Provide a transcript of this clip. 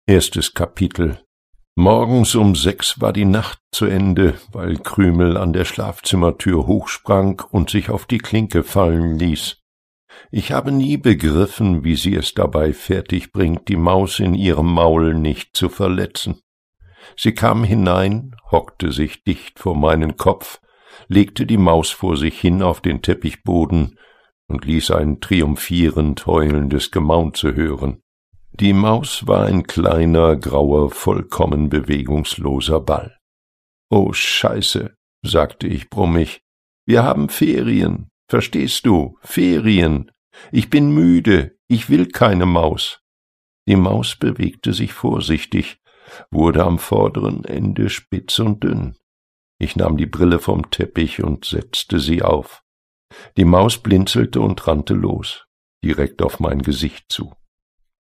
Erstes Kapitel. Morgens um 6 war die Nacht zu Ende, weil Krümel an der Schlafzimmertür hochsprang und sich auf die Klinke fallen ließ. Ich habe nie begriffen, wie sie es dabei fertig bringt, die Maus in ihrem Maul nicht zu verletzen. Sie kam hinein, hockte sich dicht vor meinen Kopf, legte die Maus vor sich hin auf den Teppichboden und ließ ein triumphierend heulendes Gemaunze hören. Die Maus war ein kleiner, grauer, vollkommen bewegungsloser Ball. »Oh, Scheiße«, sagte ich brummig, »wir haben Ferien, verstehst du, Ferien. Ich bin müde, ich will keine Maus.« Die Maus bewegte sich vorsichtig, wurde am vorderen Ende spitz und dünn. Ich nahm die Brille vom Teppich und setzte sie auf. Die Maus blinzelte und rannte los, direkt auf mein Gesicht zu.